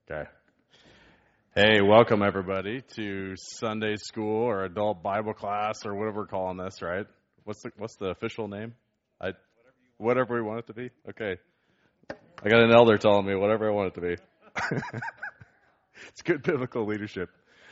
Okay. Hey, welcome everybody to Sunday school or adult Bible class or whatever we're calling this, right? What's the official name? Whatever we want it to be. Okay. I got an elder telling me whatever I want it to be. It's good biblical leadership.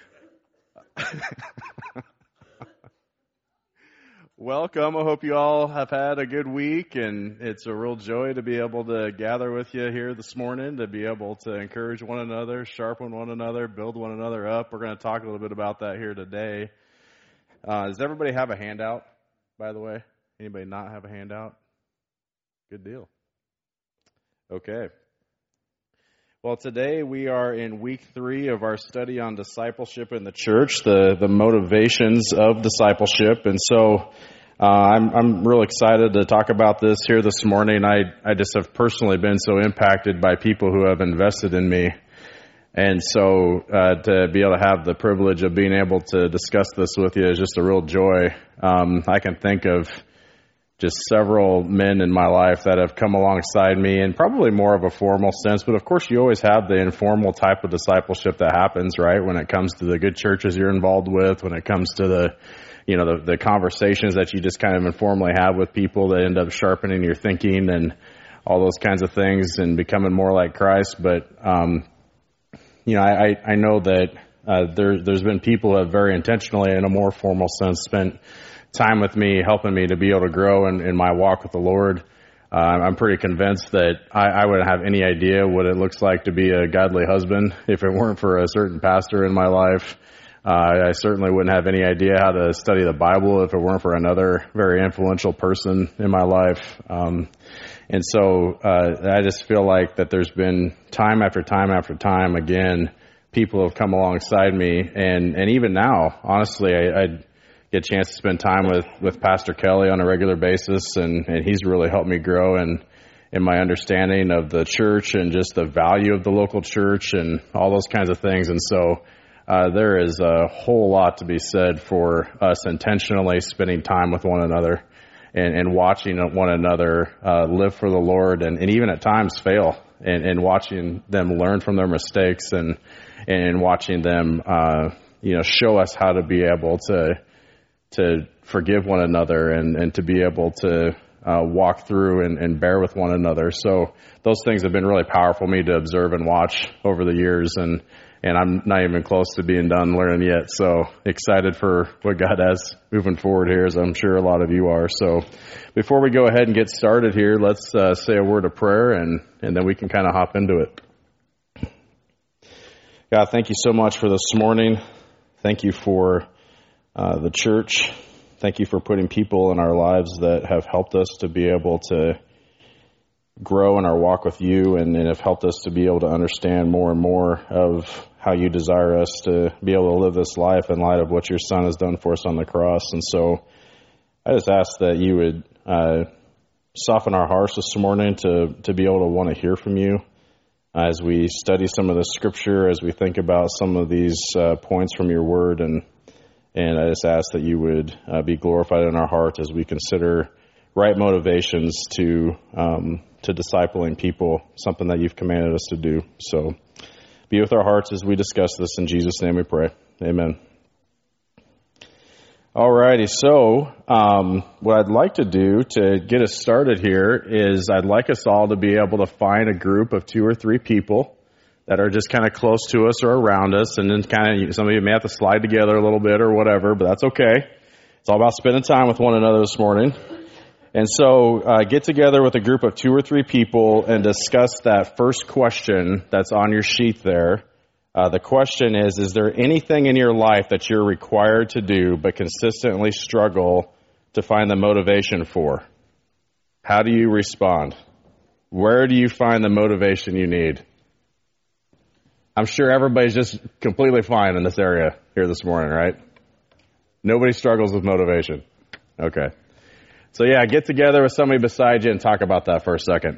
Welcome. I hope you all have had a good week, and it's a real joy to be able to gather with you here this morning, to be able to encourage one another, sharpen one another, build one another up. We're going to talk a little bit about that here today. Does everybody have a handout, by the way? Anybody not have a handout? Good deal. Okay. Well, today we are in week 3 of our study on discipleship in the church, the motivations of discipleship. And so I'm real excited to talk about this here this morning. I just have personally been so impacted by people who have invested in me. And so to be able to have the privilege of being able to discuss this with you is just a real joy. I can think of just several men in my life that have come alongside me in probably more of a formal sense. But of course, you always have the informal type of discipleship that happens, right? When it comes to the good churches you're involved with, when it comes to the conversations that you just kind of informally have with people that end up sharpening your thinking and all those kinds of things and becoming more like Christ. But, I know that there's been people who have very intentionally, in a more formal sense, spent time with me, helping me to be able to grow in my walk with the Lord. I'm pretty convinced that I wouldn't have any idea what it looks like to be a godly husband if it weren't for a certain pastor in my life. I certainly wouldn't have any idea how to study the Bible if it weren't for another very influential person in my life. And so I just feel like that there's been time after time after time, again, people have come alongside me. And even now, honestly, I get a chance to spend time with Pastor Kelly on a regular basis, and he's really helped me grow in my understanding of the church and just the value of the local church and all those kinds of things. And so there is a whole lot to be said for us intentionally spending time with one another and watching one another live for the Lord and even at times fail and watching them learn from their mistakes and watching them show us how to be able to forgive one another and to be able to walk through and bear with one another. So those things have been really powerful for me to observe and watch over the years, and I'm not even close to being done learning yet. So excited for what God has moving forward here, as I'm sure a lot of you are. So before we go ahead and get started here, let's say a word of prayer, and then we can kind of hop into it. God, thank you so much for this morning. Thank you for the church. Thank you for putting people in our lives that have helped us to be able to grow in our walk with you and have helped us to be able to understand more and more of how you desire us to be able to live this life in light of what your Son has done for us on the cross. And so I just ask that you would soften our hearts this morning to be able to want to hear from you as we study some of the scripture, as we think about some of these points from your word. And I just ask that you would be glorified in our heart as we consider right motivations to discipling people, something that you've commanded us to do. So be with our hearts as we discuss this. In Jesus' name we pray. Amen. Alrighty, so what I'd like to do to get us started here is I'd like us all to be able to find a group of 2 or 3 people that are just kind of close to us or around us, and then kind of some of you may have to slide together a little bit or whatever, but that's okay. It's all about spending time with one another this morning. And so get together with a group of 2 or 3 people and discuss that first question that's on your sheet there. The question is there anything in your life that you're required to do but consistently struggle to find the motivation for? How do you respond? Where do you find the motivation you need? I'm sure everybody's just completely fine in this area here this morning, right? Nobody struggles with motivation. Okay. So yeah, get together with somebody beside you and talk about that for a second.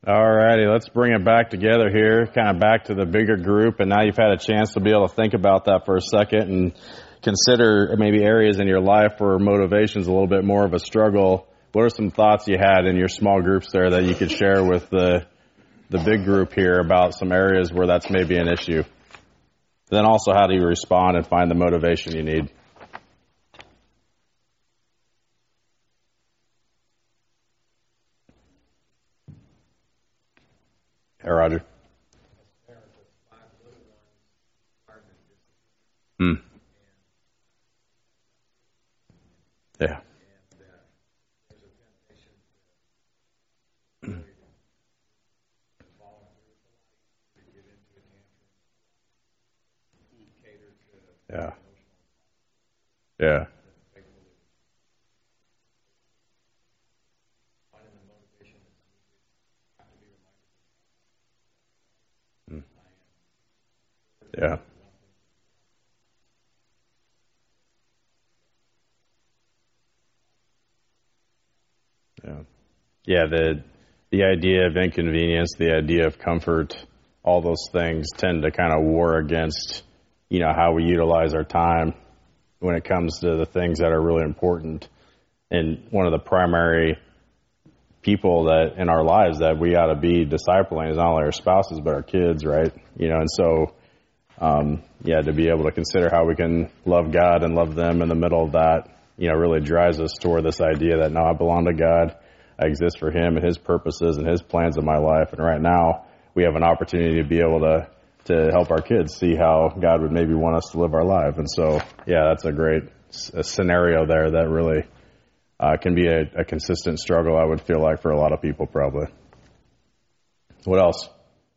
All righty, let's bring it back together here, kind of back to the bigger group. And now you've had a chance to be able to think about that for a second and consider maybe areas in your life where motivation is a little bit more of a struggle. What are some thoughts you had in your small groups there that you could share with the big group here about some areas where that's maybe an issue? Then also, how do you respond and find the motivation you need? Hey, Roger. Yeah. Yeah. Yeah. Yeah. Yeah. Yeah. The idea of inconvenience, the idea of comfort, all those things tend to kind of war against, how we utilize our time when it comes to the things that are really important. And one of the primary people that in our lives that we ought to be discipling is not only our spouses, but our kids, right? And so, to be able to consider how we can love God and love them in the middle of that, really drives us toward this idea that now I belong to God. I exist for Him and His purposes and His plans in my life. And right now we have an opportunity to be able to help our kids see how God would maybe want us to live our life. And so, that's a great scenario there that really can be a consistent struggle, I would feel like, for a lot of people probably. What else?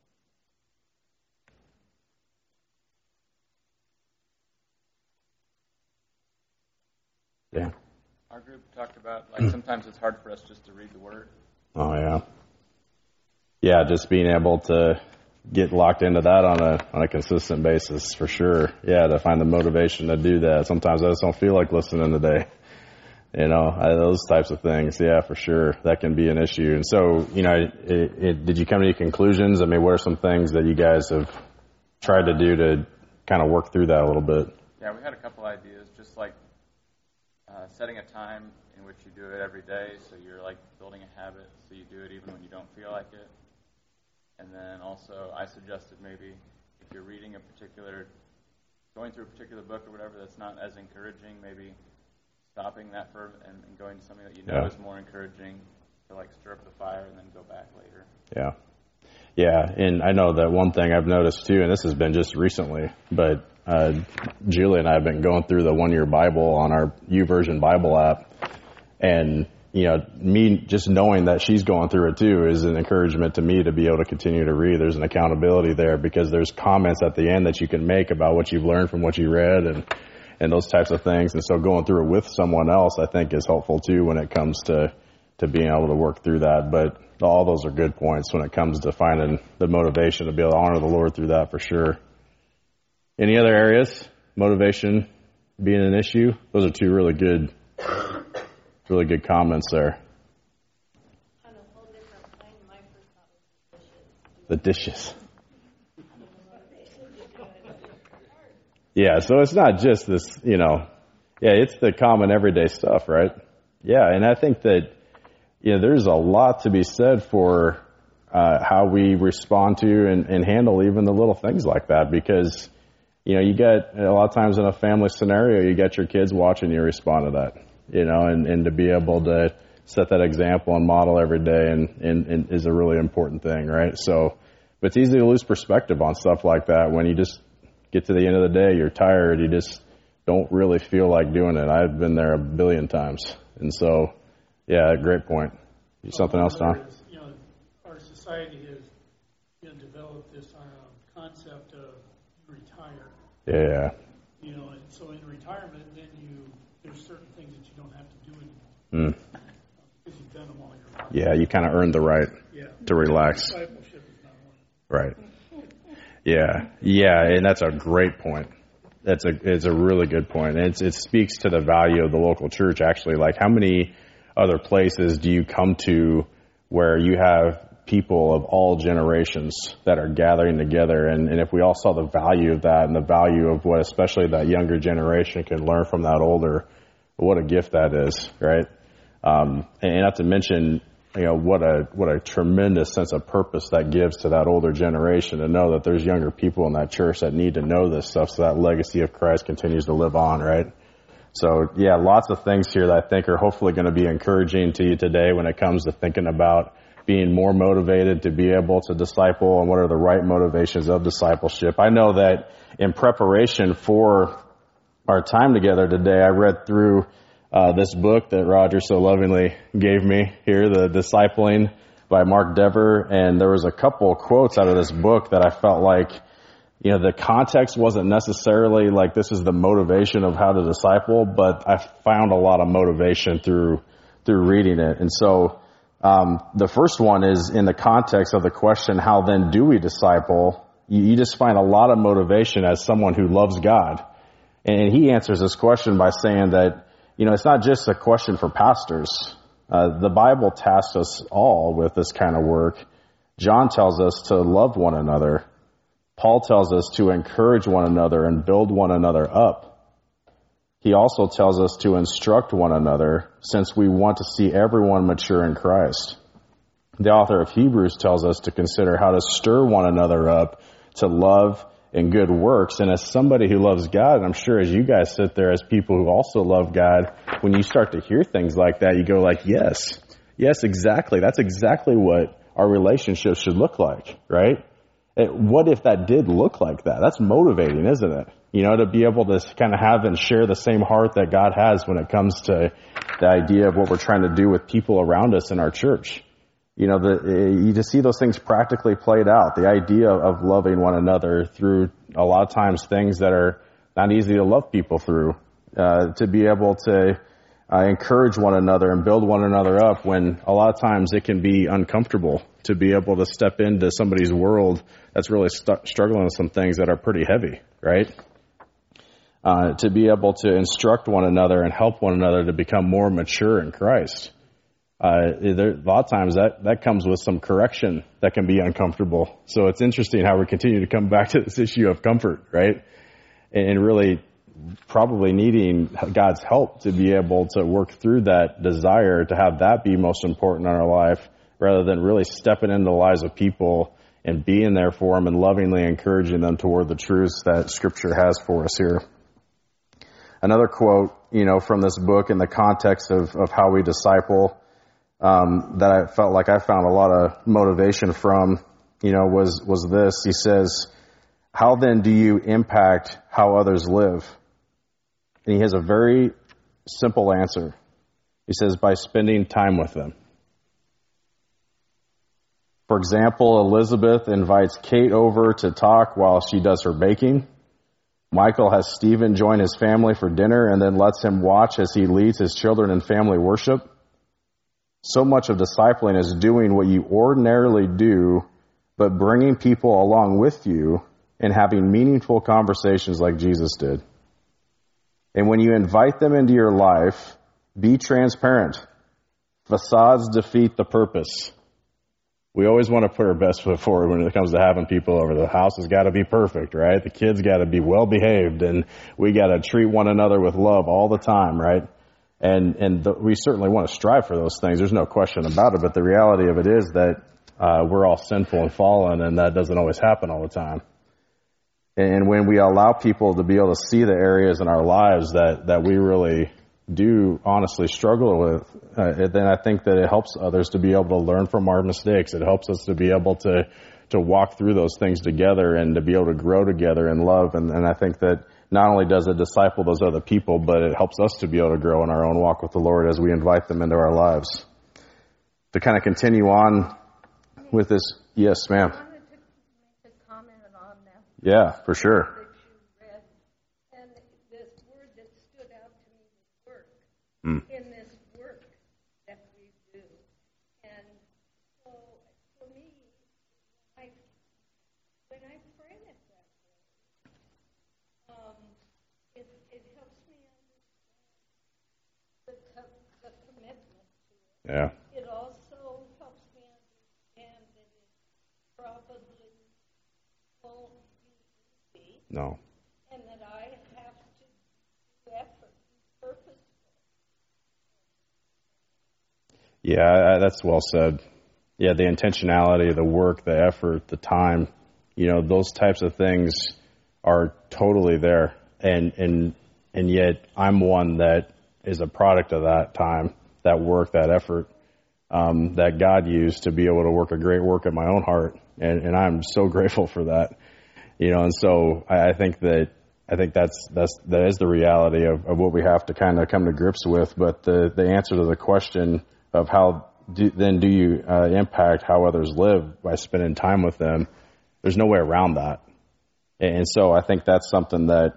Yeah. Our group talked about, sometimes it's hard for us just to read the Word. Oh, yeah. Yeah, just being able to get locked into that on a consistent basis, for sure. Yeah, to find the motivation to do that. Sometimes I just don't feel like listening today. Those types of things. Yeah, for sure. That can be an issue. And so, did you come to any conclusions? I mean, what are some things that you guys have tried to do to kind of work through that a little bit? Yeah, we had a couple ideas, just like setting a time in which you do it every day, so you're like building a habit, so you do it even when you don't feel like it. And then also, I suggested maybe if you're reading going through a particular book or whatever that's not as encouraging, maybe stopping that and going to something that you know is more encouraging to stir up the fire and then go back later. Yeah. Yeah, and I know that one thing I've noticed too, and this has been just recently, but Julie and I have been going through the 1 Year Bible on our YouVersion Bible app, and me just knowing that she's going through it too is an encouragement to me to be able to continue to read. There's an accountability there because there's comments at the end that you can make about what you've learned from what you read and those types of things. And so going through it with someone else, I think, is helpful too when it comes to being able to work through that. But all those are good points when it comes to finding the motivation to be able to honor the Lord through that, for sure. Any other areas? Motivation being an issue? Those are two really good comments there. On a whole different plane, my first thought was the dishes. Yeah, so it's not just this, it's the common everyday stuff, right? Yeah, and I think that, there's a lot to be said for how we respond to and handle even the little things like that, because, you get a lot of times in a family scenario, you get your kids watching you respond to that, and to be able to set that example and model every day and is a really important thing, right? So, but it's easy to lose perspective on stuff like that when you just get to the end of the day, you're tired, you just don't really feel like doing it. I've been there a billion times. And so, yeah, great point. Something else, Don? Our society has developed this concept of retire. Yeah. And so in retirement, then there's certain things that you don't have to do anymore. Because you've done them all your life. Yeah, you kind of earned the right to relax. Discipleship is not one. Right. Yeah, and that's a great point. It's a really good point. And it speaks to the value of the local church, actually. Like, how many other places do you come to where you have people of all generations that are gathering together. And if we all saw the value of that and the value of what especially that younger generation can learn from that older, what a gift that is, right? And not to mention, what a tremendous sense of purpose that gives to that older generation to know that there's younger people in that church that need to know this stuff so that legacy of Christ continues to live on, right? So, yeah, lots of things here that I think are hopefully going to be encouraging to you today when it comes to thinking about being more motivated to be able to disciple and what are the right motivations of discipleship. I know that in preparation for our time together today, I read through this book that Roger so lovingly gave me here, The Discipling by Mark Dever, and there was a couple of quotes out of this book that I felt like, the context wasn't necessarily like this is the motivation of how to disciple, but I found a lot of motivation through reading it. And so the first one is in the context of the question, how then do we disciple? You just find a lot of motivation as someone who loves God. And he answers this question by saying that, it's not just a question for pastors. The Bible tasks us all with this kind of work. John tells us to love one another. Paul tells us to encourage one another and build one another up. He also tells us to instruct one another since we want to see everyone mature in Christ. The author of Hebrews tells us to consider how to stir one another up to love and good works. And as somebody who loves God, and I'm sure as you guys sit there as people who also love God, when you start to hear things like that, you go like, yes, exactly. That's exactly what our relationship should look like, right? What if that did look like that? That's motivating, isn't it? To be able to kind of have and share the same heart that God has when it comes to the idea of what we're trying to do with people around us in our church. You just see those things practically played out. The idea of loving one another through a lot of times things that are not easy to love people through, to be able to encourage one another and build one another up when a lot of times it can be uncomfortable to be able to step into somebody's world that's really struggling with some things that are pretty heavy, right? To be able to instruct one another and help one another to become more mature in Christ. A lot of times that comes with some correction that can be uncomfortable. So it's interesting how we continue to come back to this issue of comfort, right? And really probably needing God's help to be able to work through that desire to have that be most important in our life rather than really stepping into the lives of people and being there for them and lovingly encouraging them toward the truths that Scripture has for us here. Another quote, from this book in the context of how we disciple, that I felt like I found a lot of motivation from, was this. He says, how then do you impact how others live? And he has a very simple answer. He says, by spending time with them. For example, Elizabeth invites Kate over to talk while she does her baking. Michael has Stephen join his family for dinner and then lets him watch as he leads his children in family worship. So much of discipling is doing what you ordinarily do, but bringing people along with you and having meaningful conversations like Jesus did. And when you invite them into your life, be transparent. Facades defeat the purpose. We always want to put our best foot forward when it comes to having people over. The house has got to be perfect, right? The kids got to be well behaved, and we got to treat one another with love all the time, right? And we certainly want to strive for those things. There's no question about it. But the reality of it is that we're all sinful and fallen, and that doesn't always happen all the time. And when we allow people to be able to see the areas in our lives that we really do honestly struggle with, then I think that it helps others to be able to learn from our mistakes. It helps us to be able to walk through those things together and to be able to grow together in love. And I think that not only does it disciple those other people, but it helps us to be able to grow in our own walk with the Lord as we invite them into our lives. To kind of continue on with this, yes, ma'am. I wanted to make a comment on that. Yeah, for sure. That you read. And this word that stood out to me was work. In this work that we do. And so for me, when I frame it that way, it helps me understand the commitment to it. Yeah. It also helps me understand that No. And that I have to do effort, purpose. Yeah, that's well said. Yeah, the intentionality, the work, the effort, the time, those types of things are totally there. And yet I'm one that is a product of that time, that work, that effort, that God used to be able to work a great work in my own heart. And I'm so grateful for that. And so I think that that is the reality of what we have to kind of come to grips with. But the answer to the question of how do you impact how others live by spending time with them, there's no way around that. And so I think that's something that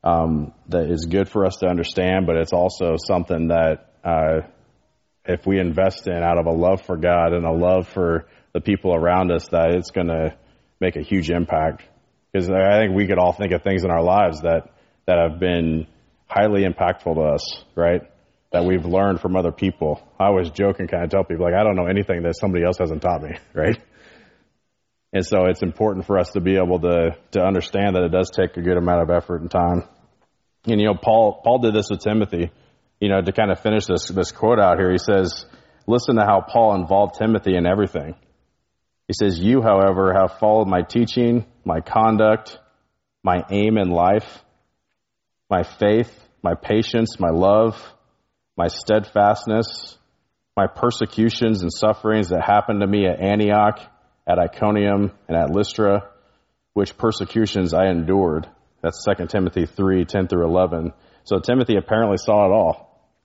is good for us to understand, but it's also something that if we invest in out of a love for God and a love for the people around us, that it's going to make a huge impact. Because I think we could all think of things in our lives that have been highly impactful to us, right? That we've learned from other people. I always joke and kind of tell people, like, I don't know anything that somebody else hasn't taught me, right? And so it's important for us to be able to understand that it does take a good amount of effort and time. And, Paul did this with Timothy, to kind of finish this quote out here. He says, listen to how Paul involved Timothy in everything. He says, you, however, have followed my teaching, my conduct, my aim in life, my faith, my patience, my love, my steadfastness, my persecutions and sufferings that happened to me at Antioch, at Iconium, and at Lystra, which persecutions I endured. That's 2 Timothy 3:10-11. So Timothy apparently saw it all.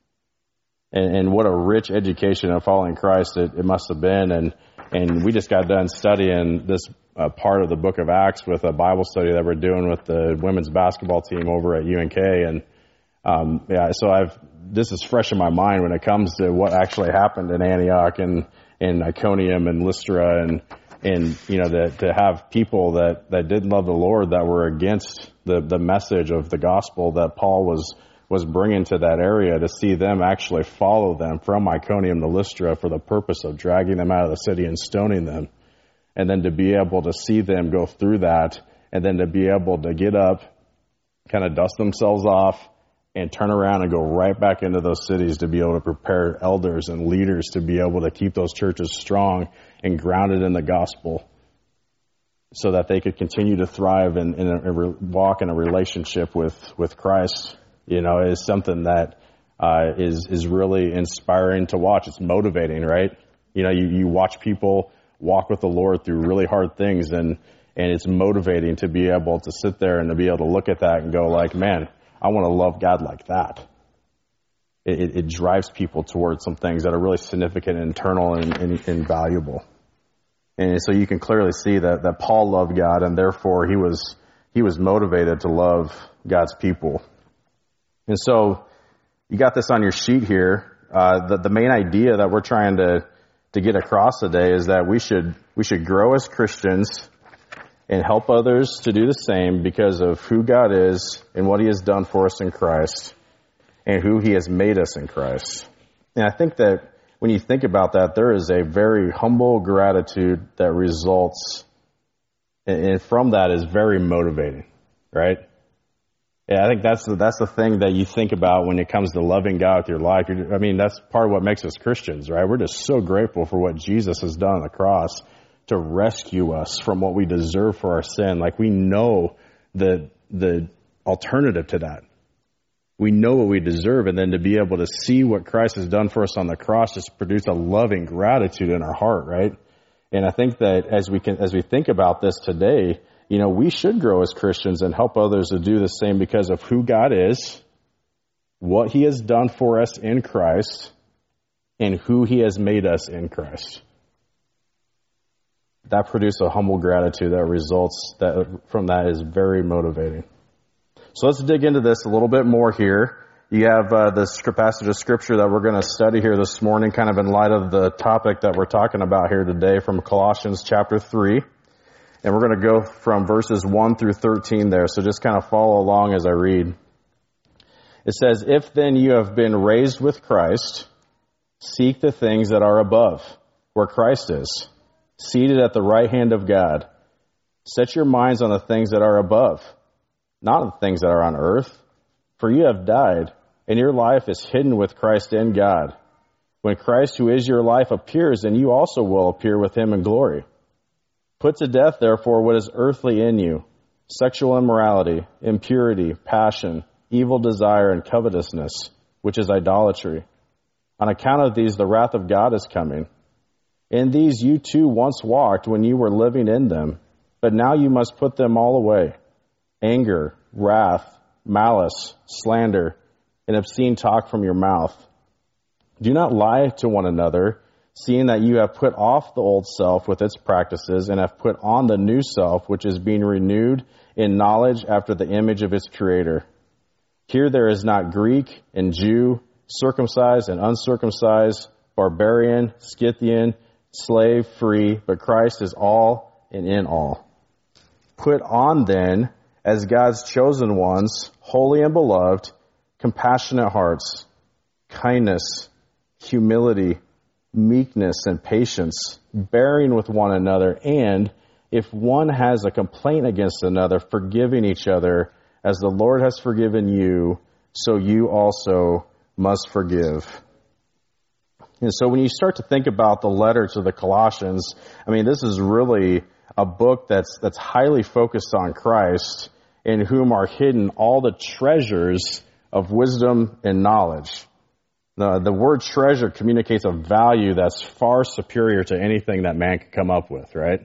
And what a rich education of following Christ it must have been. And we just got done studying this part of the book of Acts with a Bible study that we're doing with the women's basketball team over at UNK. And so this is fresh in my mind when it comes to what actually happened in Antioch and in Iconium and Lystra, and to have people that didn't love the Lord, that were against the message of the gospel that Paul was bringing to that area, to see them actually follow them from Iconium to Lystra for the purpose of dragging them out of the city and stoning them. And then to be able to see them go through that, and then to be able to get up, kind of dust themselves off, and turn around and go right back into those cities to be able to prepare elders and leaders to be able to keep those churches strong and grounded in the gospel, so that they could continue to thrive and walk in a relationship with Christ, is something that is really inspiring to watch. It's motivating, right? You watch people walk with the Lord through really hard things, and it's motivating to be able to sit there and to be able to look at that and go like, man, I want to love God like that. It drives people towards some things that are really significant, internal, and valuable. And so you can clearly see that Paul loved God, and therefore he was motivated to love God's people. And so you got this on your sheet here. The main idea that we're trying to get across today is that we should grow as Christians and help others to do the same because of who God is and what he has done for us in Christ and who he has made us in Christ. And I think that when you think about that, there is a very humble gratitude that results, and from that is very motivating, right? Yeah, I think that's the thing that you think about when it comes to loving God with your life. That's part of what makes us Christians, right? We're just so grateful for what Jesus has done on the cross to rescue us from what we deserve for our sin. Like, we know the alternative to that. We know what we deserve, and then to be able to see what Christ has done for us on the cross just produce a loving gratitude in our heart, right? And I think that as we think about this today, we should grow as Christians and help others to do the same because of who God is, what he has done for us in Christ, and who he has made us in Christ. That produces a humble gratitude that results from that is very motivating. So let's dig into this a little bit more here. You have this passage of Scripture that we're going to study here this morning, kind of in light of the topic that we're talking about here today, from Colossians chapter 3. And we're going to go from verses 1 through 13 there. So just kind of follow along as I read. It says, "If then you have been raised with Christ, seek the things that are above, where Christ is, seated at the right hand of God. Set your minds on the things that are above, not the things that are on earth. For you have died, and your life is hidden with Christ in God. When Christ, who is your life, appears, then you also will appear with him in glory. Put to death, therefore, what is earthly in you: sexual immorality, impurity, passion, evil desire, and covetousness, which is idolatry. On account of these, the wrath of God is coming. In these you too once walked when you were living in them, but now you must put them all away: anger, wrath, malice, slander, and obscene talk from your mouth. Do not lie to one another, seeing that you have put off the old self with its practices and have put on the new self, which is being renewed in knowledge after the image of its creator. Here there is not Greek and Jew, circumcised and uncircumcised, barbarian, Scythian, slave, free, but Christ is all and in all. Put on then, as God's chosen ones, holy and beloved, compassionate hearts, kindness, humility, meekness, and patience, bearing with one another, and if one has a complaint against another, forgiving each other, as the Lord has forgiven you, so you also must forgive. And so when you start to think about the letter to the Colossians, I mean, this is really a book that's highly focused on Christ, in whom are hidden all the treasures of wisdom and knowledge. The word treasure communicates a value that's far superior to anything that man could come up with, right?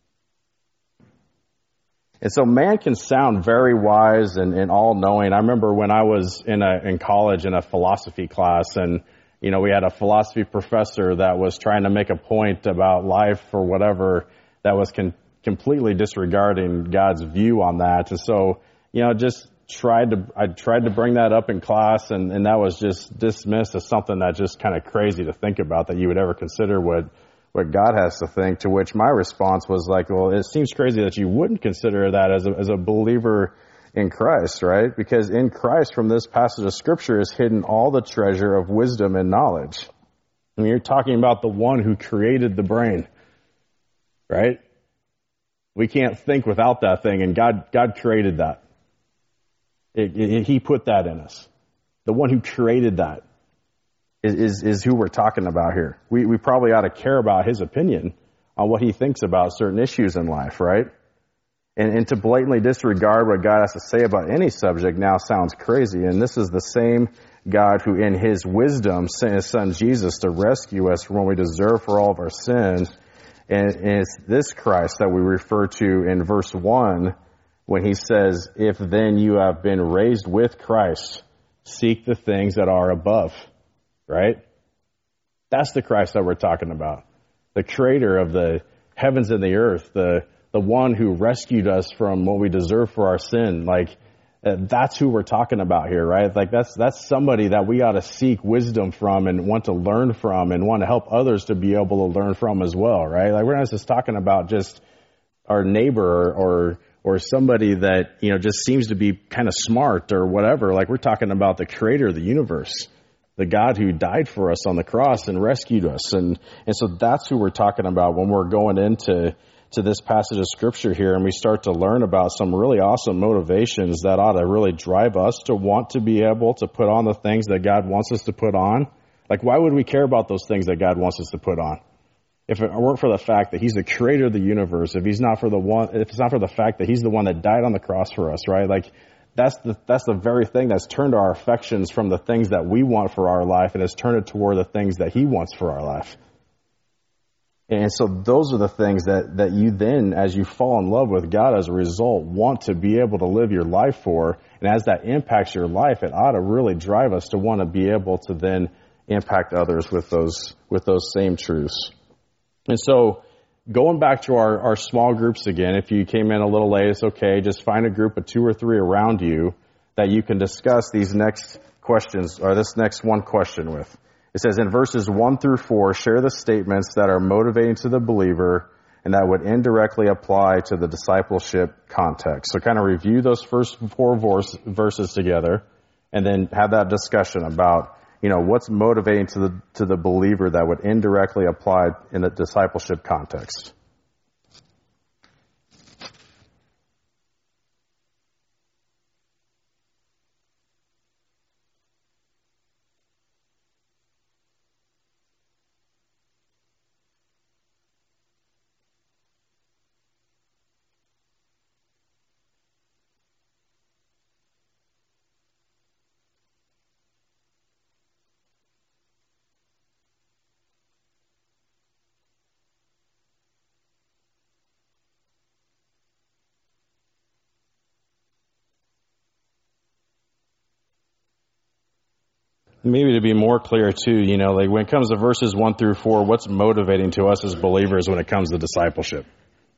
And so man can sound very wise and all-knowing. I remember when I was in college in a philosophy class, and we had a philosophy professor that was trying to make a point about life or whatever that was completely disregarding God's view on that. And so, I tried to bring that up in class, and that was just dismissed as something that's just kind of crazy to think about, that you would ever consider what God has to think, to which my response was like, well, it seems crazy that you wouldn't consider that as a believer in Christ, right? Because in Christ, from this passage of Scripture, is hidden all the treasure of wisdom and knowledge. I mean, you're talking about the one who created the brain, right? We can't think without that thing, and God created that. He put that in us. The one who created that is who we're talking about here. We probably ought to care about his opinion on what he thinks about certain issues in life, right? And to blatantly disregard what God has to say about any subject now sounds crazy. And this is the same God who in his wisdom sent his son Jesus to rescue us from what we deserve for all of our sins. And it's this Christ that we refer to in verse 1 when he says, if then you have been raised with Christ, seek the things that are above, right? That's the Christ that we're talking about. The creator of the heavens and the earth, the one who rescued us from what we deserve for our sin. That's who we're talking about here, right? That's somebody that we ought to seek wisdom from and want to learn from and want to help others to be able to learn from as well, right? We're not just talking about just our neighbor or somebody that, just seems to be kind of smart or whatever. We're talking about the creator of the universe, the God who died for us on the cross and rescued us. And so that's who we're talking about when we're going into this passage of Scripture here, and we start to learn about some really awesome motivations that ought to really drive us to want to be able to put on the things that God wants us to put on. Why would we care about those things that God wants us to put on? If it weren't for the fact that he's the creator of the universe, if it's not for the fact that he's the one that died on the cross for us, right? That's the very thing that's turned our affections from the things that we want for our life and has turned it toward the things that he wants for our life. And so those are the things that you then, as you fall in love with God as a result, want to be able to live your life for. And as that impacts your life, it ought to really drive us to want to be able to then impact others with those same truths. And so going back to our small groups again, if you came in a little late, it's okay. Just find a group of 2 or 3 around you that you can discuss these next questions or this next one question with. It says in verses 1 through 4, share the statements that are motivating to the believer and that would indirectly apply to the discipleship context. So kind of review those first 4 verses together and then have that discussion about, what's motivating to the believer that would indirectly apply in a discipleship context. maybe to be more clear too, like when it comes to verses 1-4, what's motivating to us as believers when it comes to discipleship?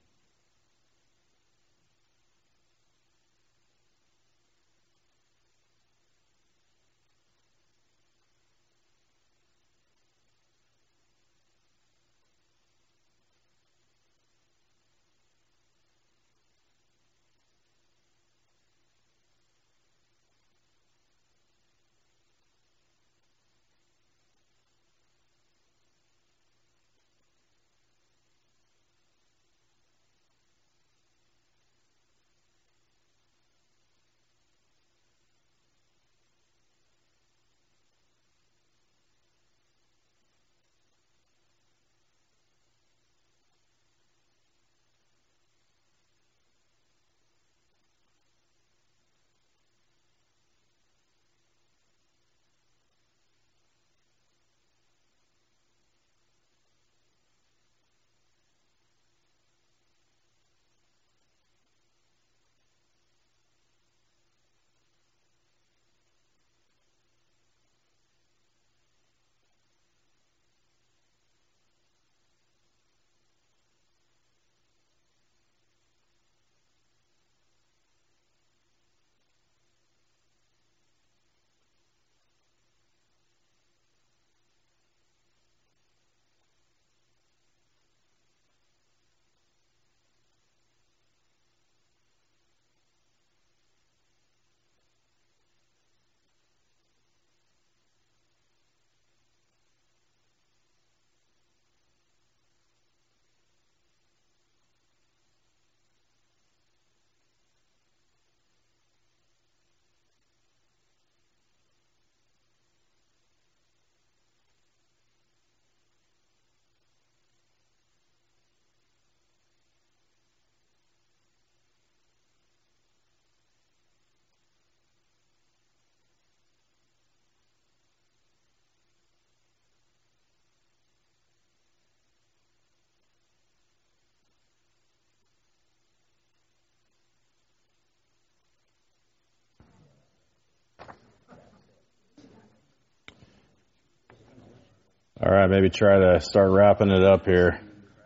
All right, maybe try to start wrapping it up here.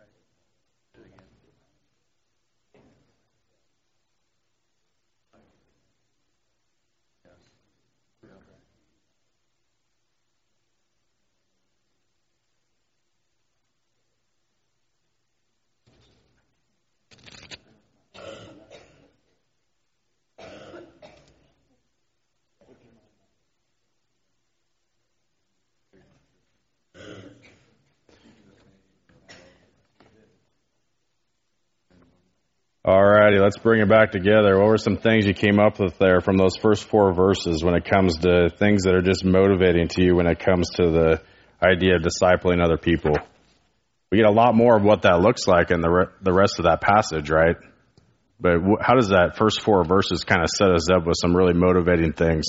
All righty, let's bring it back together. What were some things you came up with there from those first 4 verses when it comes to things that are just motivating to you when it comes to the idea of discipling other people? We get a lot more of what that looks like in the rest of that passage, right? But how does that first 4 verses kind of set us up with some really motivating things?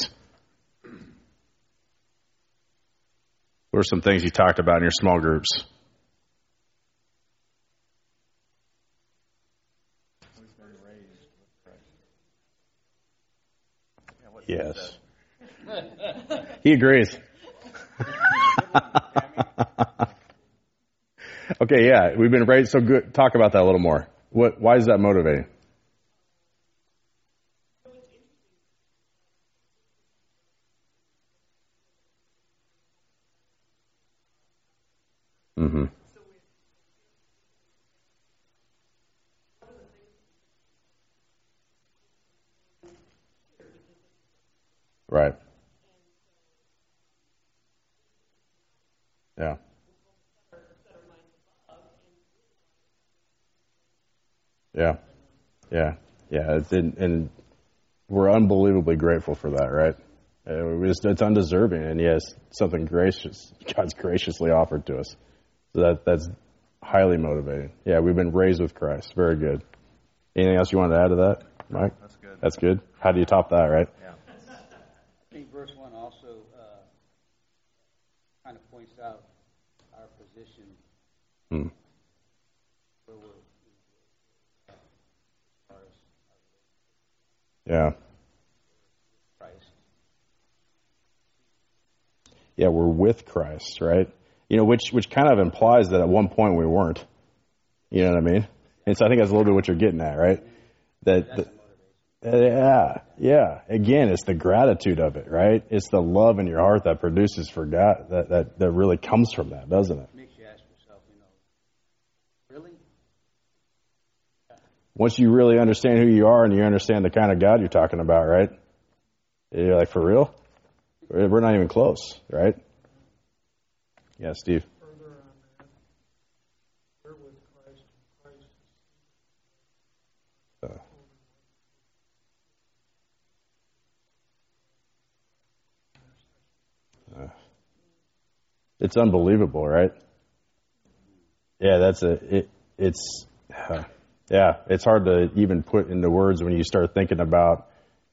What are some things you talked about in your small groups? Yes. He agrees. Okay, yeah, we've been raised so good. Talk about that a little more. Why is that motivating? Mm-hmm. Right. Yeah. Yeah. Yeah. Yeah. And we're unbelievably grateful for that, right? It's undeserving, and yes, something gracious God's graciously offered to us. So that's highly motivating. Yeah, we've been raised with Christ. Very good. Anything else you wanted to add to that, Mike? That's good. That's good. How do you top that, right? Yeah. I think verse 1 also kind of points out our position Hmm. where we're Yeah. Christ. Yeah, we're with Christ, right? Which kind of implies that at one point we weren't. You know what I mean? And so I think that's a little bit what you're getting at, right? Yeah. Again, it's the gratitude of it, right? It's the love in your heart that produces for God, that really comes from that, doesn't it? Makes you ask yourself, really? Once you really understand who you are and you understand the kind of God you're talking about, right? You're like, for real? We're not even close, right? Yeah, Steve. Further on that, we're with Christ, and Christ It's unbelievable, right? Yeah, it's hard to even put into words when you start thinking about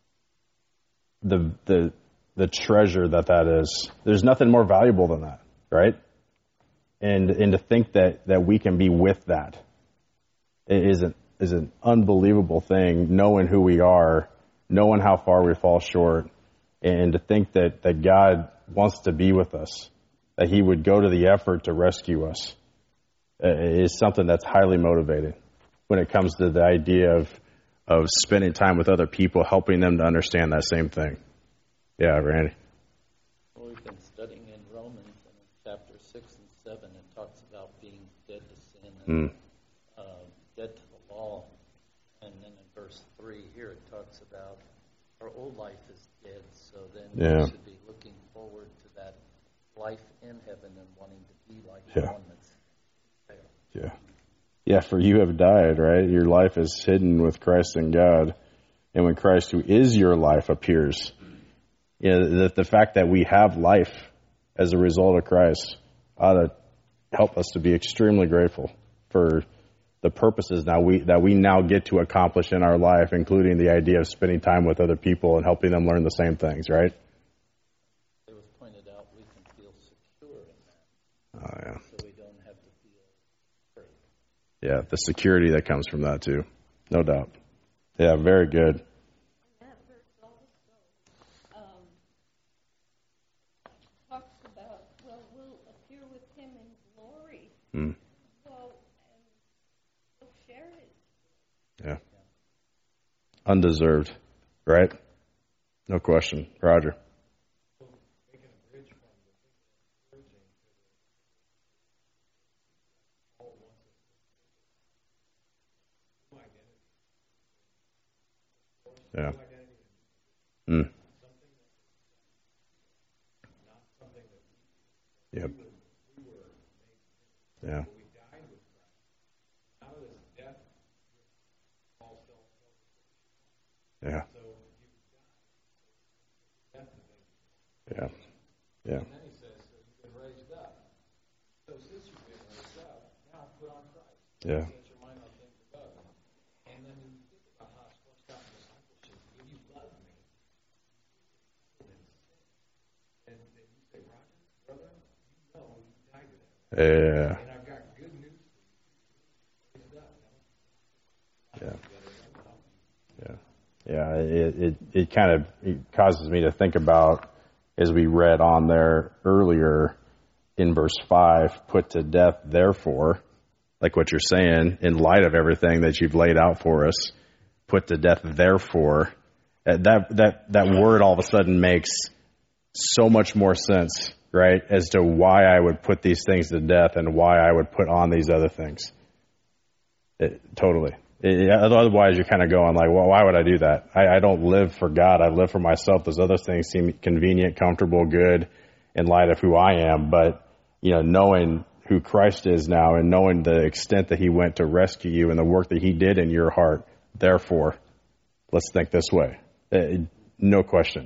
the treasure that is. There's nothing more valuable than that, right? And to think that we can be with that is an unbelievable thing, knowing who we are, knowing how far we fall short, and to think that God wants to be with us, that he would go to the effort to rescue us, is something that's highly motivating when it comes to the idea of spending time with other people, helping them to understand that same thing. Yeah, Randy. Well, we've been studying in Romans, and in chapter 6 and 7, it talks about being dead to sin and dead to the law. And then in verse 3 here, it talks about our old life is dead, so then we should be looking forward to that life in heaven and wanting to be like the one that's there. Yeah, for you have died, right? Your life is hidden with Christ in God. And when Christ, who is your life, appears, the fact that we have life as a result of Christ ought to help us to be extremely grateful for the purposes that we now get to accomplish in our life, including the idea of spending time with other people and helping them learn the same things, right? It was pointed out we can feel secure in that. Oh, yeah. So we don't have to feel afraid. Yeah, the security that comes from that too. No doubt. Yeah, very good. That verse also talks about, we'll appear with him in glory. Well, and we'll share his. Yeah. Undeserved, right? No question. Roger. Yeah. Yep. Yeah. Yeah. Yeah. Yeah. And then he says, so you've been raised up. So since you've been raised up, now put on Christ. Yeah. Set your mind on things above. And then when you think about how it's supposed to happen discipleship, if you love me, and then you say, Roger, brother, you know you died to that. Yeah. And I've got good news for you. Raised up. Yeah. Yeah, it kind of causes me to think about, as we read on there earlier in verse 5, put to death, therefore, like what you're saying, in light of everything that you've laid out for us, put to death, therefore. That word all of a sudden makes so much more sense, right, as to why I would put these things to death and why I would put on these other things. Totally. Otherwise, you're kind of going like, well, why would I do that? I don't live for God. I live for myself. Those other things seem convenient, comfortable, good in light of who I am. But, knowing who Christ is now and knowing the extent that he went to rescue you and the work that he did in your heart, therefore, let's think this way. No question.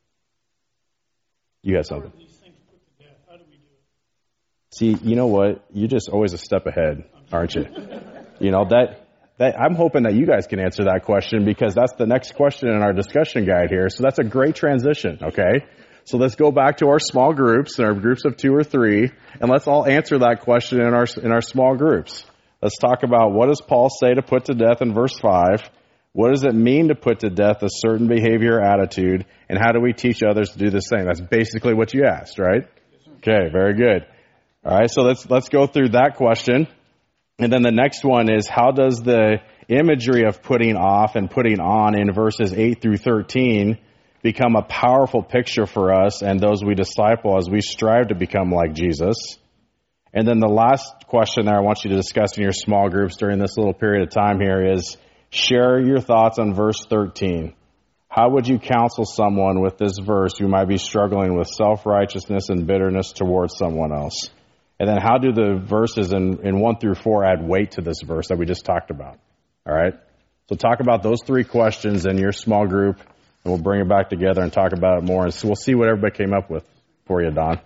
You had something. These things put to death. How do we do it? See, you know what? You're just always a step ahead, aren't you? I'm hoping that you guys can answer that question, because that's the next question in our discussion guide here. So that's a great transition, okay? So let's go back to our small groups and our groups of 2 or 3, and let's all answer that question in our small groups. Let's talk about, what does Paul say to put to death in verse 5? What does it mean to put to death a certain behavior or attitude? And how do we teach others to do the same? That's basically what you asked, right? Okay, very good. All right, so let's go through that question. And then the next one is, how does the imagery of putting off and putting on in verses 8 through 13 become a powerful picture for us and those we disciple as we strive to become like Jesus? And then the last question that I want you to discuss in your small groups during this little period of time here is, share your thoughts on verse 13. How would you counsel someone with this verse who might be struggling with self-righteousness and bitterness towards someone else? And then how do the verses in 1 through 4 add weight to this verse that we just talked about? All right? So talk about those three questions in your small group, and we'll bring it back together and talk about it more. And so we'll see what everybody came up with for you, Don.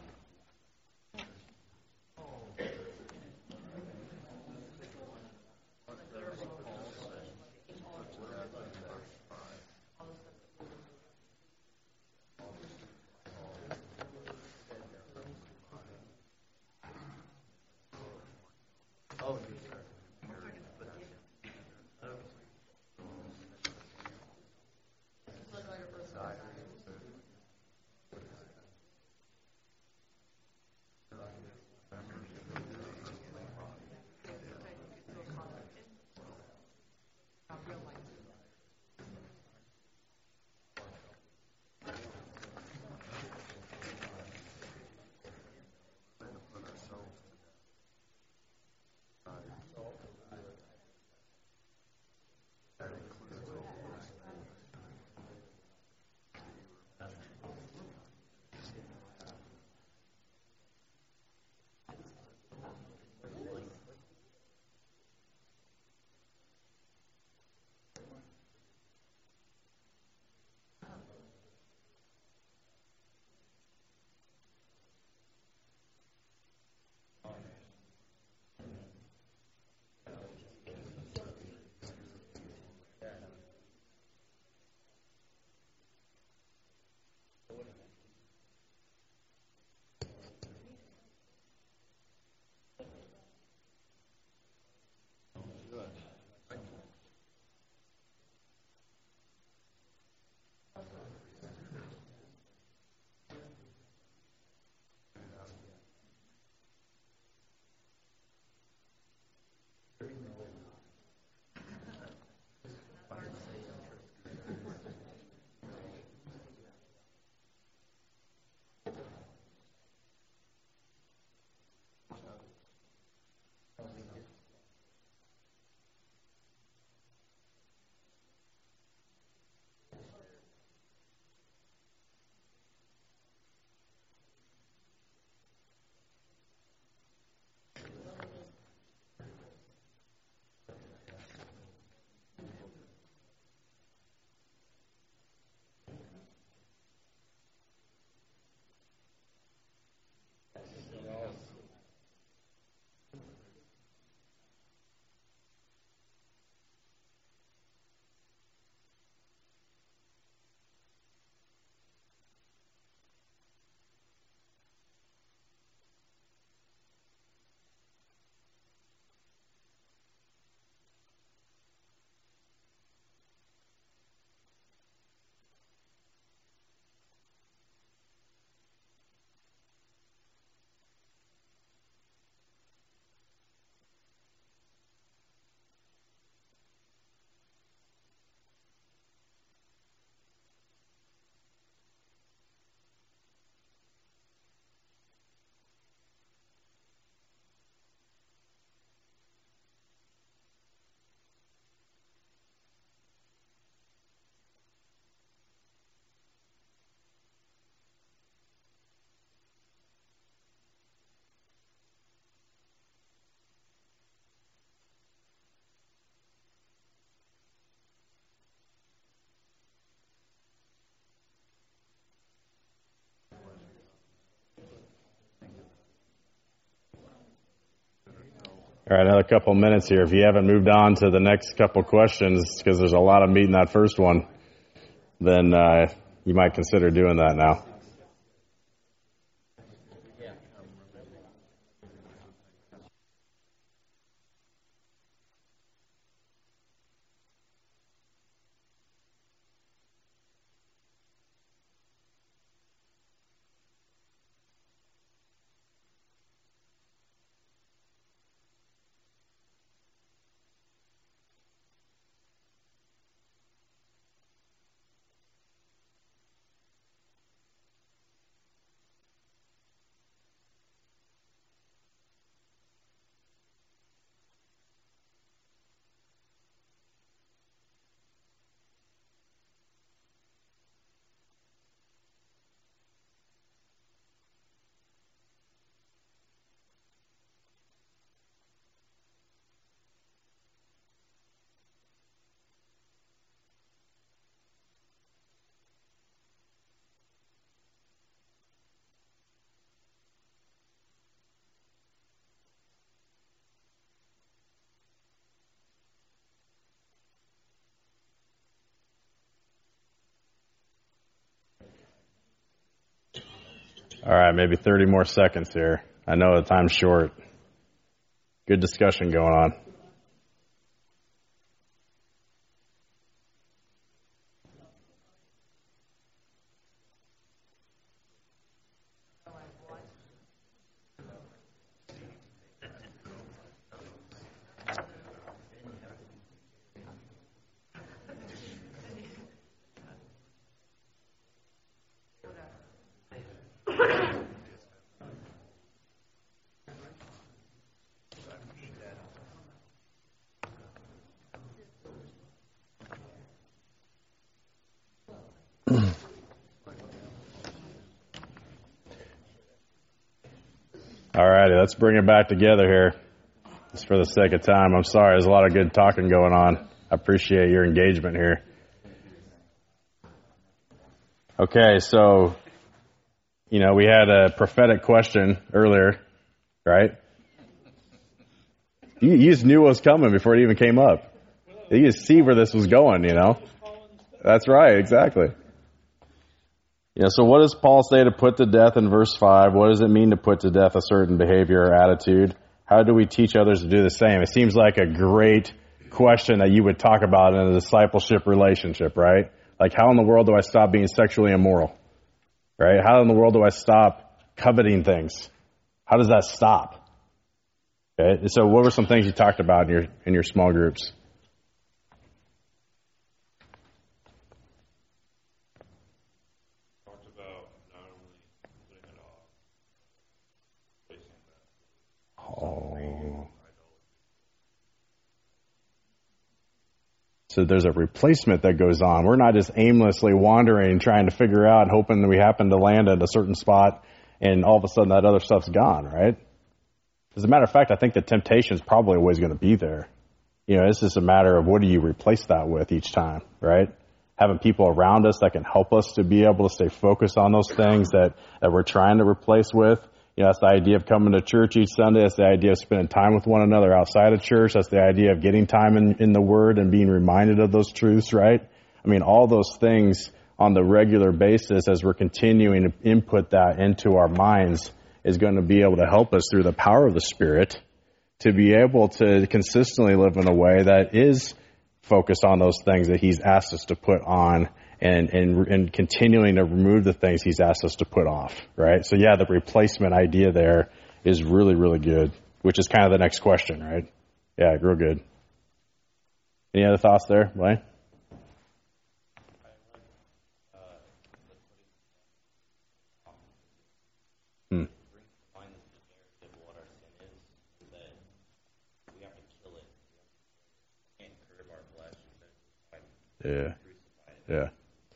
All right, another couple minutes here. If you haven't moved on to the next couple questions, because there's a lot of meat in that first one, then you might consider doing that now. All right, maybe 30 more seconds here. I know the time's short. Good discussion going on. All righty, let's bring it back together here. Just for the sake of time, I'm sorry, there's a lot of good talking going on. I appreciate your engagement here. Okay, so, we had a prophetic question earlier, right? You just knew what was coming before it even came up. You just see where this was going, That's right, exactly. So what does Paul say to put to death in verse 5? What does it mean to put to death a certain behavior or attitude? How do we teach others to do the same? It seems like a great question that you would talk about in a discipleship relationship, right? Like, how in the world do I stop being sexually immoral? Right? How in the world do I stop coveting things? How does that stop? Okay. So what were some things you talked about in your small groups? So there's a replacement that goes on. We're not just aimlessly wandering, trying to figure out, hoping that we happen to land at a certain spot, and all of a sudden that other stuff's gone, right? As a matter of fact, I think the temptation is probably always going to be there. It's just a matter of what do you replace that with each time, right? Having people around us that can help us to be able to stay focused on those things that we're trying to replace with. That's the idea of coming to church each Sunday. That's the idea of spending time with one another outside of church. That's the idea of getting time in the Word and being reminded of those truths, right? All those things on the regular basis as we're continuing to input that into our minds is going to be able to help us through the power of the Spirit to be able to consistently live in a way that is focused on those things that He's asked us to put on and continuing to remove the things He's asked us to put off, right? So yeah, the replacement idea there is really, really good, which is kind of the next question, right? Yeah, real good. Any other thoughts there, Blaine? Yeah.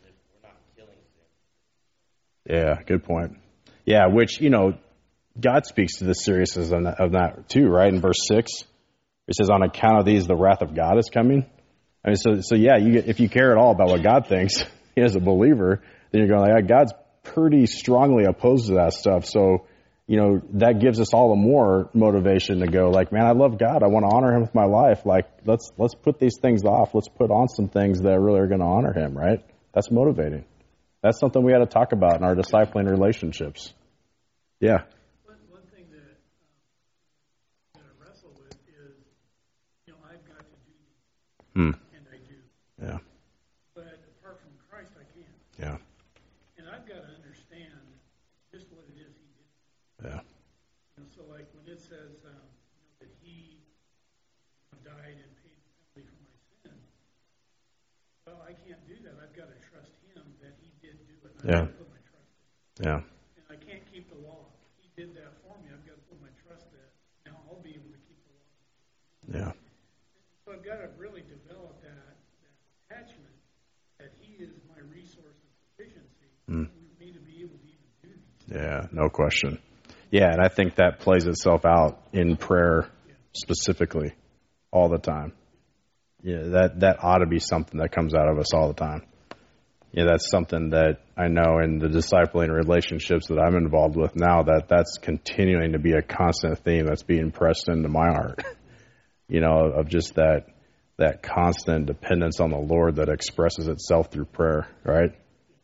Yeah, good point. Yeah, which, God speaks to the seriousness of that too, right? In verse 6, it says, on account of these, the wrath of God is coming. So yeah, if you care at all about what God thinks as a believer, then you're going like, God's pretty strongly opposed to that stuff. So, that gives us all the more motivation to go like, man, I love God. I want to honor Him with my life. Like, let's put these things off. Let's put on some things that really are going to honor Him, right? That's motivating. That's something we had to talk about in our discipling relationships. Yeah. One thing that I wrestle with is, I've got to do these, and I do. Yeah. But apart from Christ, I can't. Yeah. And I've got to understand just what it is He did. Yeah. So like when it says that He died and paid the penalty for my sin, well, I can't do that. I've got to trust Him that He did do it. And I've got to put my trust in it. Yeah. And I can't keep the law. He did that for me. I've got to put my trust in it. Now I'll be able to keep the law. Yeah. So I've got to really develop that attachment that He is my resource and sufficiency for me to be able to even do these. Yeah, no question. Yeah, and I think that plays itself out in prayer specifically all the time. Yeah, that ought to be something that comes out of us all the time. Yeah, that's something that I know in the discipling relationships that I'm involved with now, that's continuing to be a constant theme that's being pressed into my heart. Of just that constant dependence on the Lord that expresses itself through prayer, right?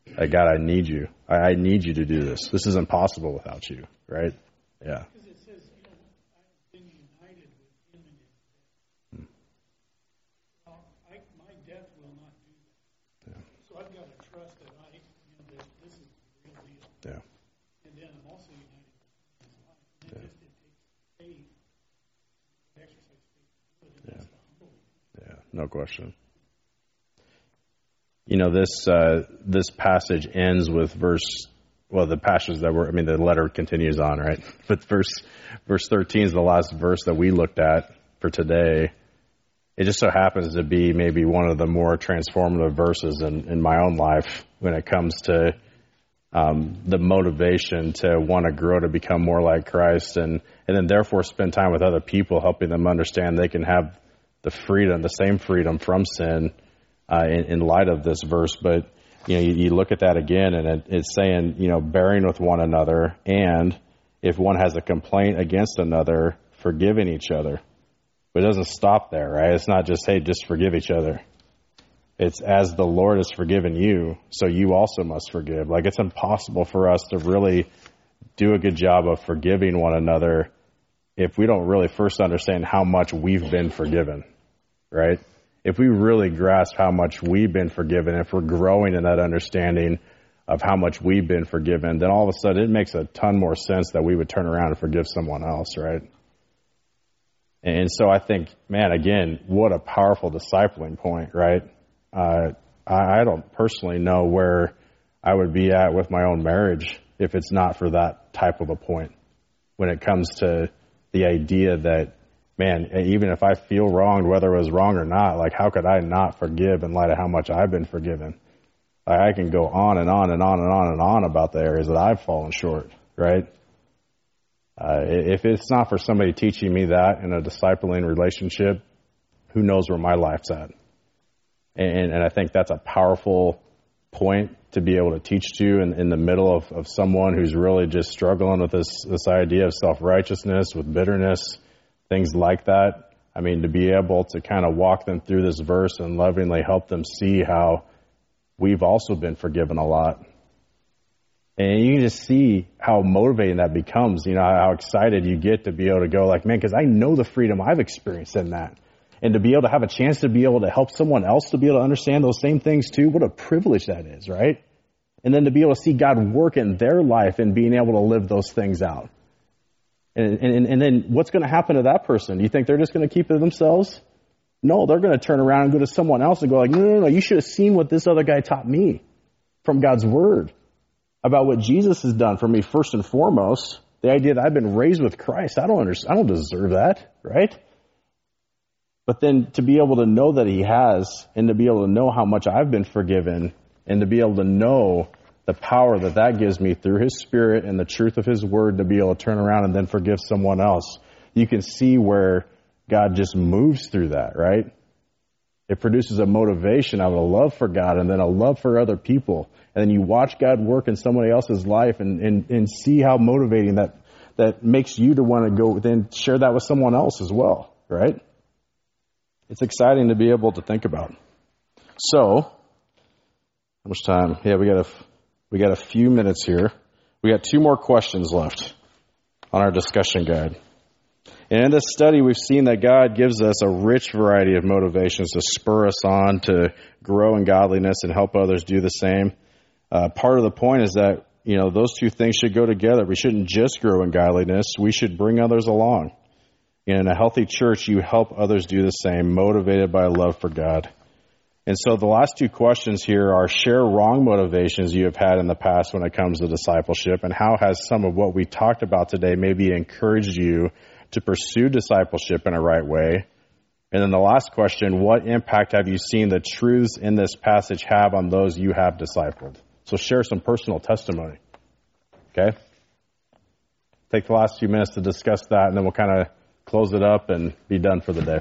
Like, God, I need you. I need you to do this. This is impossible without you, right? Yeah. Because it says, I've been united with him in his death. Well, my death will not do that. Yeah. So I've got to trust that this is the real deal. Yeah. And then I'm also united with his life. And it takes faith, exercise faith to do it, and that's the humbling. Yeah, no question. This passage ends with the passage the letter continues on, right? But verse 13 is the last verse that we looked at for today. It just so happens to be maybe one of the more transformative verses in my own life when it comes to the motivation to want to grow to become more like Christ and then therefore spend time with other people, helping them understand they can have the same freedom from sin in light of this verse. But you look at that again, and it's saying, bearing with one another, and if one has a complaint against another, forgiving each other. But it doesn't stop there, right? It's not just, hey, just forgive each other. It's as the Lord has forgiven you, so you also must forgive. Like, it's impossible for us to really do a good job of forgiving one another if we don't really first understand how much we've been forgiven, right? If we really grasp how much we've been forgiven, if we're growing in that understanding of how much we've been forgiven, then all of a sudden it makes a ton more sense that we would turn around and forgive someone else, right? And so I think, man, again, what a powerful discipling point, right? I don't personally know where I would be at with my own marriage if it's not for that type of a point when it comes to the idea that, man, even if I feel wronged, whether it was wrong or not, like, how could I not forgive in light of how much I've been forgiven? Like, I can go on and on and on and on and on about the areas that I've fallen short, right? If it's not for somebody teaching me that in a discipling relationship, who knows where my life's at? And I think that's a powerful point to be able to teach to in the middle of someone who's really just struggling with this idea of self-righteousness, with bitterness, things like that. I mean, to be able to kind of walk them through this verse and lovingly help them see how we've also been forgiven a lot. And you can just see how motivating that becomes, how excited you get to be able to go like, man, because I know the freedom I've experienced in that. And to be able to have a chance to be able to help someone else to be able to understand those same things too, what a privilege that is, right? And then to be able to see God work in their life and being able to live those things out. And then what's going to happen to that person? Do you think they're just going to keep it to themselves? No, they're going to turn around and go to someone else and go like, no, you should have seen what this other guy taught me from God's word about what Jesus has done for me first and foremost. The idea that I've been raised with Christ, I don't deserve that, right? But then to be able to know that he has, and to be able to know how much I've been forgiven, and to be able to know the power that gives me through his Spirit and the truth of his word to be able to turn around and then forgive someone else. You can see where God just moves through that, right? It produces a motivation of a love for God and then a love for other people. And then you watch God work in somebody else's life and see how motivating that makes you to want to go then share that with someone else as well, right? It's exciting to be able to think about. So, how much time? Yeah, we got a few minutes here. We got 2 more questions left on our discussion guide. And in this study, we've seen that God gives us a rich variety of motivations to spur us on to grow in godliness and help others do the same. Part of the point is that, those two things should go together. We shouldn't just grow in godliness. We should bring others along. In a healthy church, you help others do the same, motivated by a love for God. And so the last 2 questions here are, share wrong motivations you have had in the past when it comes to discipleship, and how has some of what we talked about today maybe encouraged you to pursue discipleship in a right way? And then the last question, what impact have you seen the truths in this passage have on those you have discipled? So share some personal testimony. Okay? Take the last few minutes to discuss that, and then we'll kind of close it up and be done for the day.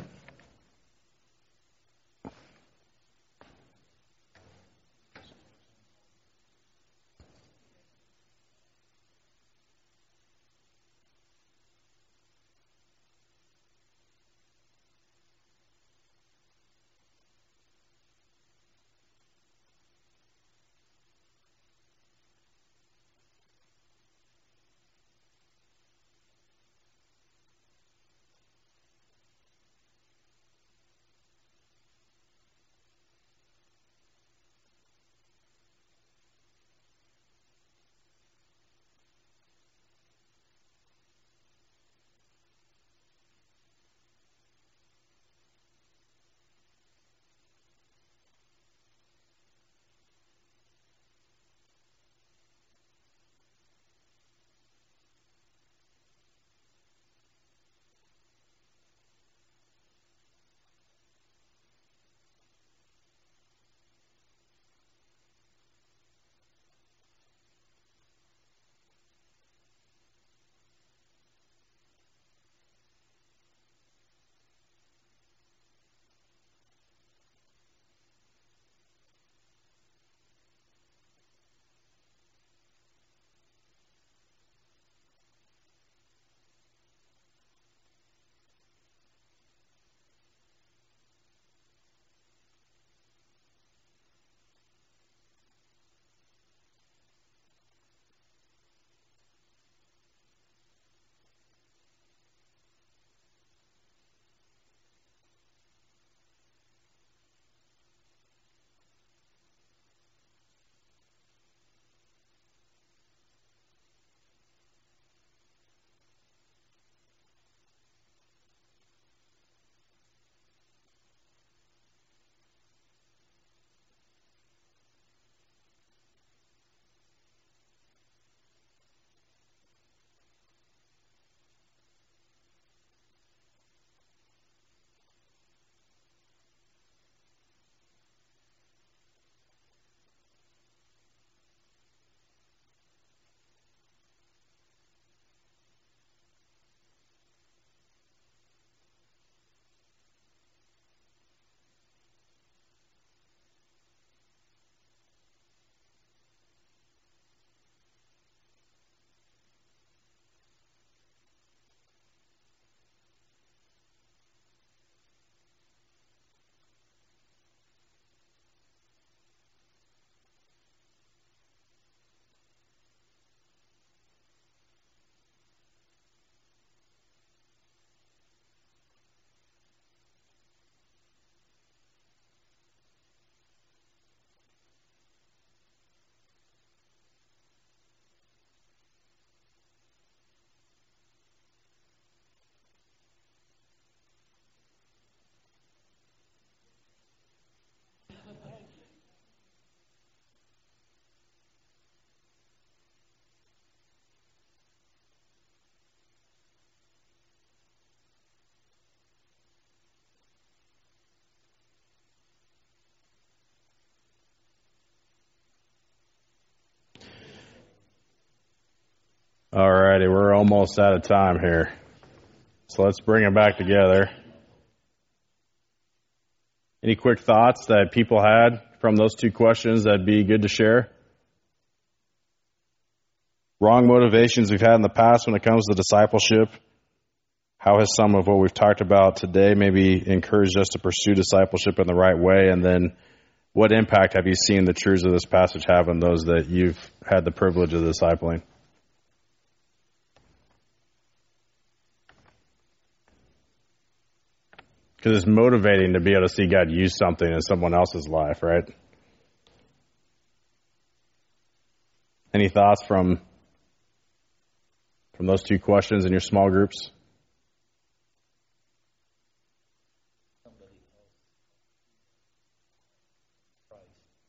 All righty, we're almost out of time here. So let's bring it back together. Any quick thoughts that people had from those two questions that'd be good to share? Wrong motivations we've had in the past when it comes to discipleship. How has some of what we've talked about today maybe encouraged us to pursue discipleship in the right way? And then what impact have you seen the truths of this passage have on those that you've had the privilege of discipling? Because it's motivating to be able to see God use something in someone else's life, right? Any thoughts from those two questions in your small groups? Somebody else, Christ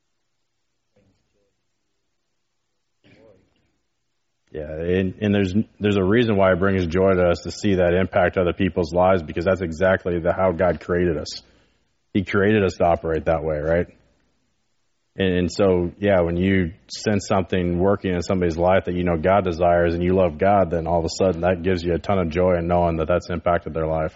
brings joy. Yeah, and there's a reason why it brings joy to us to see that impact other people's lives, because that's exactly how God created us. He created us to operate that way, right? And so, yeah, when you sense something working in somebody's life that you know God desires and you love God, then all of a sudden that gives you a ton of joy in knowing that that's impacted their life.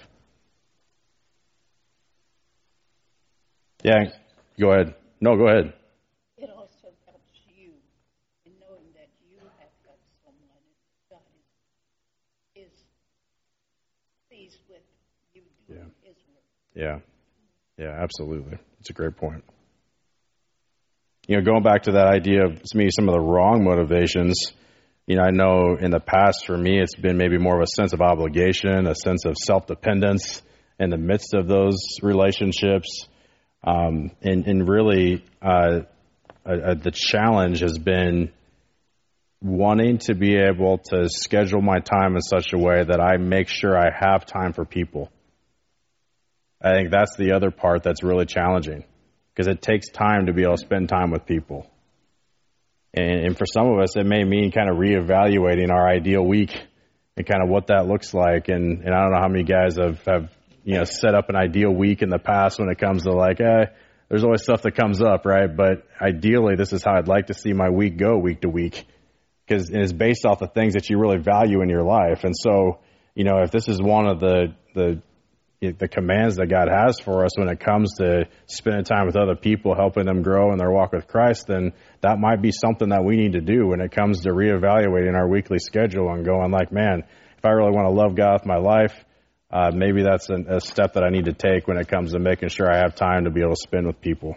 Yeah, go ahead. No, go ahead. It also helps you in knowing that you have helped someone and God is pleased with you doing His work. Yeah, absolutely. It's a great point. Going back to that idea of maybe some of the wrong motivations, I know in the past for me it's been maybe more of a sense of obligation, a sense of self-dependence in the midst of those relationships. And really the challenge has been wanting to be able to schedule my time in such a way that I make sure I have time for people. I think that's the other part that's really challenging, because it takes time to be able to spend time with people. And for some of us, it may mean kind of reevaluating our ideal week and kind of what that looks like. And I don't know how many guys have set up an ideal week in the past when it comes to there's always stuff that comes up, right? But ideally, this is how I'd like to see my week go week to week, because it's based off the things that you really value in your life. And so, if this is one of the commands that God has for us when it comes to spending time with other people, helping them grow in their walk with Christ, then that might be something that we need to do when it comes to reevaluating our weekly schedule and going man, if I really want to love God with my life, maybe that's a step that I need to take when it comes to making sure I have time to be able to spend with people.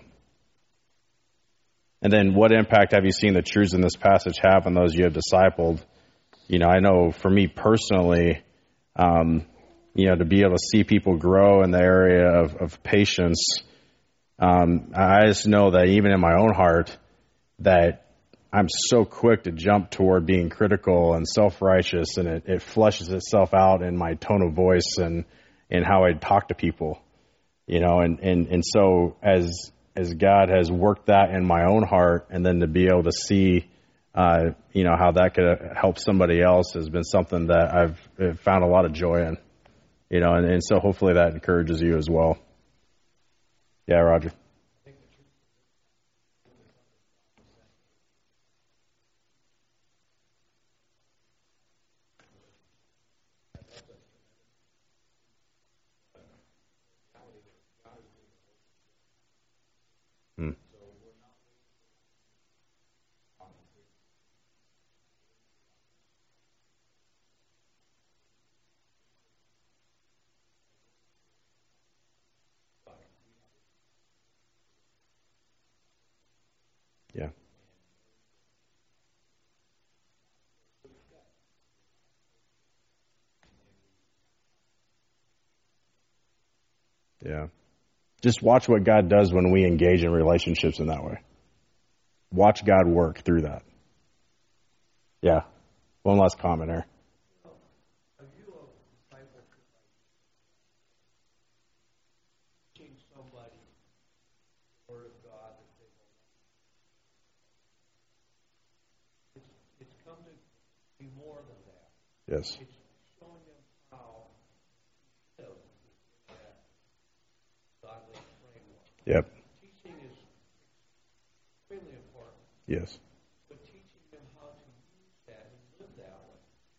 And then what impact have you seen the truths in this passage have on those you have discipled? I know for me personally, to be able to see people grow in the area of patience, I just know that even in my own heart that I'm so quick to jump toward being critical and self-righteous, and it flushes itself out in my tone of voice and how I talk to people, and so as God has worked that in my own heart, and then to be able to see how that could help somebody else has been something that I've found a lot of joy in. And so hopefully that encourages you as well. Yeah, Roger. Yeah. Yeah. Just watch what God does when we engage in relationships in that way. Watch God work through that. Yeah. One last comment here. Teaching somebody the Word of God that they don't. It's come to be more than that. Yes. It's showing them how to live in that godly framework. Yep. Teaching is extremely important. Yes. But teaching them how to use that and live that way.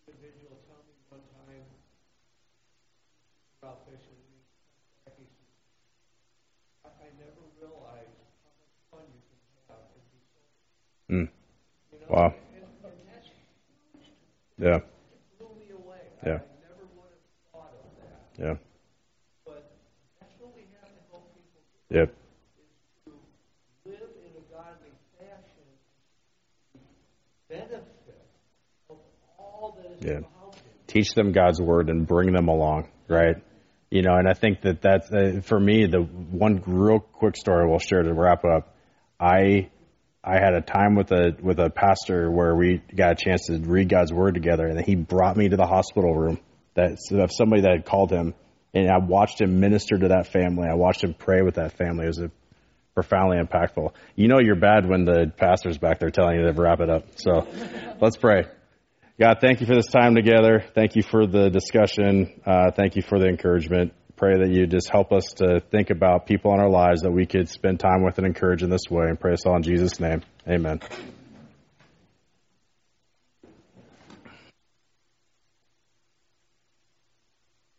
individual tell me one time about fishing. He said, I never realized how much fun you can have and be sober. Mm. You know? Wow. And that's huge. Yeah. It blew me away. Yeah. I never would have thought of that. Yeah. But that's what we have to help people do. Yep. Is to live in a godly fashion, benefit of all that is Yeah. about him. Teach them God's word and bring them along, right? You know, and I think that's for me, the one real quick story we'll share to wrap up. I had a time with a pastor where we got a chance to read God's word together, and he brought me to the hospital room of somebody that had called him, and I watched him minister to that family. I watched him pray with that family. It was profoundly impactful. You know you're bad when the pastor's back there telling you to wrap it up. So let's pray. God, thank you for this time together. Thank you for the discussion. Thank you for the encouragement. Pray that you just help us to think about people in our lives that we could spend time with and encourage in this way. And pray us all in Jesus' name. Amen.